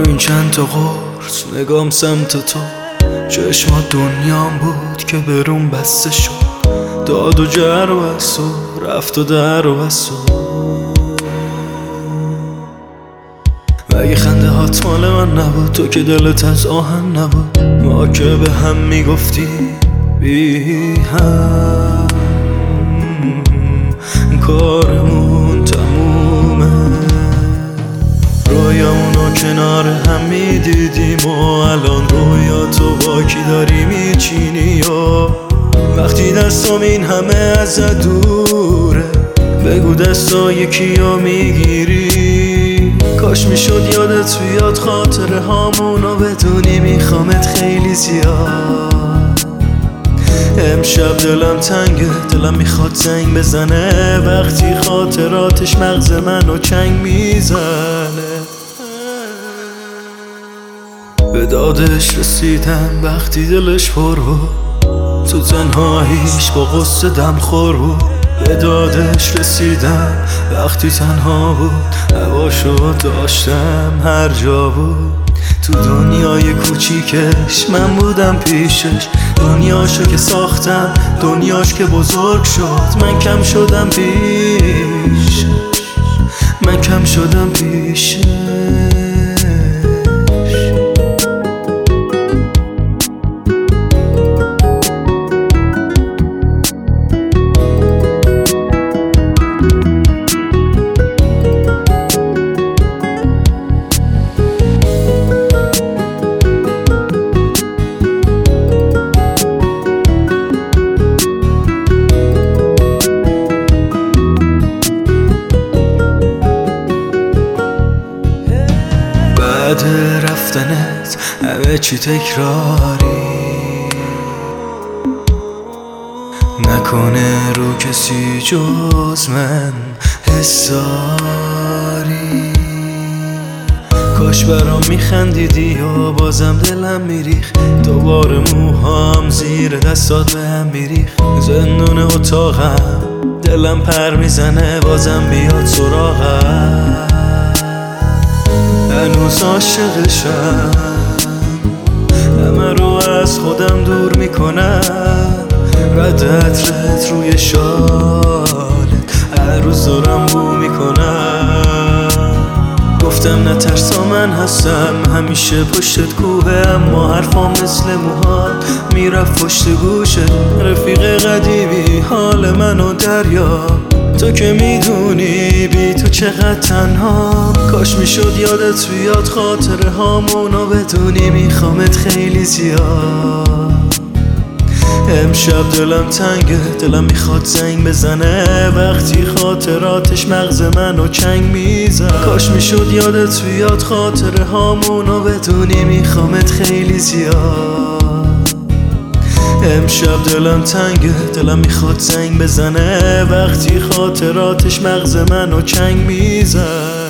رو این چند تا قرص نگام سمت تو، چشمات دنیام بود که برون بسته شد، داد و جر و بسو رفت و در و بسو. مگه خنده هات مال من نبود؟ تو که دلت از آهن نبود، ما که به هم میگفتیم بی هم کارمون تمومه. رویامونو کنار هم میدیدیم و الان رویاتو با کی داری میچینی؟ و وقتی دستام این همه ازت دوره، بگو دستای کیو میگیری؟ کاش میشد یادت بیاد خاطره هامونو بدونی، میخوامت خیلی زیاد. امشب دلم تنگه، دلم میخواد زنگ بزنه، وقتی خاطراتش مغز منو چنگ میزنه. به دادش رسیدم وقتی دلش پر بود، تو تنهاییش با غصه دم خور بود. به دادش رسیدم وقتی تنها بود، هواشو داشتم هر جا بود. تو دنیای کوچیکش من بودم پیشش، دنیاشو که ساختم دنیاش که بزرگ شد. من کم شدم پیشش، من کم شدم پیشش. بعد رفتنت همه چی تکراری، نکنه رو کسی جز من حساری. کاش برام میخندیدی و بازم دلم میریخ، دوباره موهام زیر دستات به هم میریخ. زندون اتاقم دلم پر میزنه، بازم بیاد سراغم. هنوز عاشقشم، همه رو از خودم دور میکنم. رد عطرت روی شالت هر روز دارم بو میکنم. گفتم نترسا من هستم، همیشه پشتت کوه، اما حرفام مثل موهات میرفت پشت گوشه. رفیق قدیمی حال منو دریا، تو که میدونی بی تو چقدر تنها. کاش میشد یادت بیاد خاطره هامونو بدونی، میخوامت خیلی زیاد. امشب دلم تنگه، دلم میخواد زنگ بزنه، وقتی خاطراتش مغز منو چنگ میزن. کاش میشد یادت بیاد خاطره هامونو بدونی، میخوامت خیلی زیاد. امشب دلم تنگه، دلم میخواد زنگ بزنه، وقتی خاطراتش مغز منو چنگ میزن.